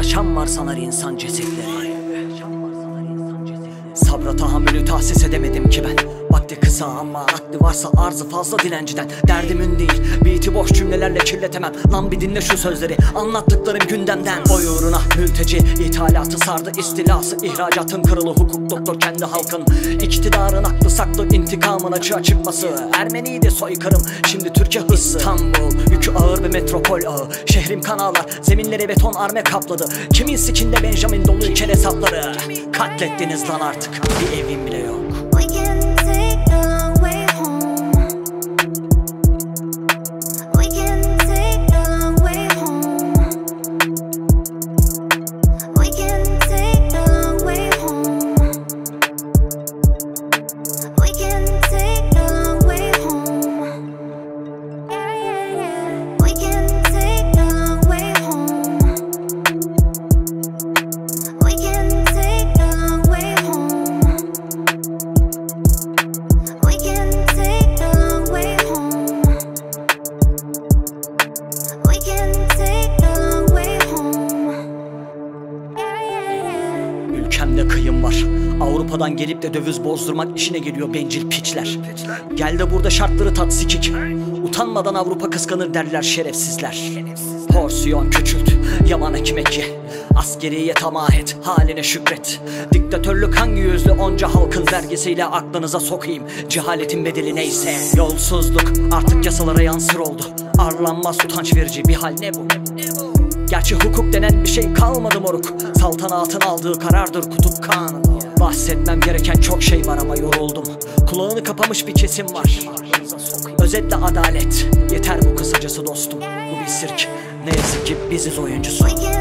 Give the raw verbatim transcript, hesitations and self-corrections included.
Şam var sanar insan cesetleri. Sabra tahammülü tahsis edemedim ki ben. Vakti kısa ama aklı varsa arzı fazla dilenciden. Derdimin değil, beat'i boş cümlelerle kirletemem. Lan bir dinle şu sözleri, anlattıklarım gündemden. Oy uğruna mülteci, ithalatı sardı istilası. İhracatın kralı hukuk doktor kendi halkın. İktidarın aklı saklı, intikamın açığa çıkması. Ermeniydi soykırım, şimdi Türkiye hırsı. İstanbul, yükü ağır bir metropol ağı. Şehrim kan ağlar, zeminleri beton arme kapladı. Kimin sikinde Benjamin dolu ülken hesapları. Katlettiniz lan artık, bir evim bile yok. Ülkemde kıyım var. Avrupa'dan gelip de döviz bozdurmak işine geliyor bencil piçler. Gel de burada şartları tat sikik. Utanmadan Avrupa kıskanır derler şerefsizler. Porsiyon küçült, yaman ekmek ye. Askeriye tamah et, haline şükret. Diktatörlük hangi yüzlü onca halkın vergisiyle aklınıza sokayım. Cehaletin bedeli neyse. Yolsuzluk artık yasalara yansır oldu. Arlanmaz utanç verici bir hal ne bu? Gerçi hukuk denen bir şey kalmadı moruk. Saltanatın aldığı karardır kutup kanun. Bahsetmem gereken çok şey var ama yoruldum. Kulağını kapamış bir kesim var. Özetle adalet. Yeter bu kısacası dostum. Bu bir sirk. Ne yazık ki biziz oyuncusu.